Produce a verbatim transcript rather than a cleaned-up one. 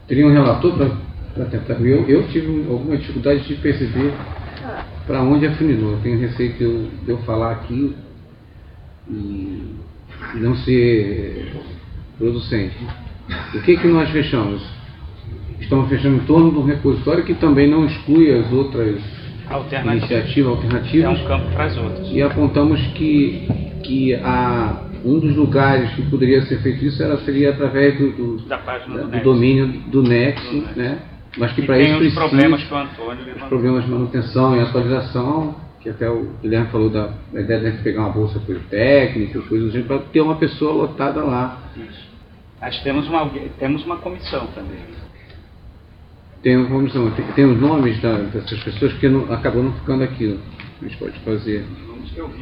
Teria um relator para tentar. Eu, eu tive alguma dificuldade de perceber para onde afunilou. Eu tenho receio de eu, de eu falar aqui e não ser producente. O que que nós fechamos? Estamos fechando em torno de um repositório que também não exclui as outras iniciativas alternativas. É um campo para as outras. E apontamos que, que a, um dos lugares que poderia ser feito isso era, seria através do, do, da página da, do, do domínio do Nexo, do Nexo. né? Mas que e para isso tem os problemas que o Antônio os problemas de manutenção e atualização, que até o Guilherme falou da, da ideia de pegar uma bolsa politécnica, coisas assim, para ter uma pessoa lotada lá. Isso. Acho que temos uma, temos uma comissão também. Tem uma comissão, tem, tem os nomes da, dessas pessoas que não, acabam não ficando aqui. A gente pode fazer.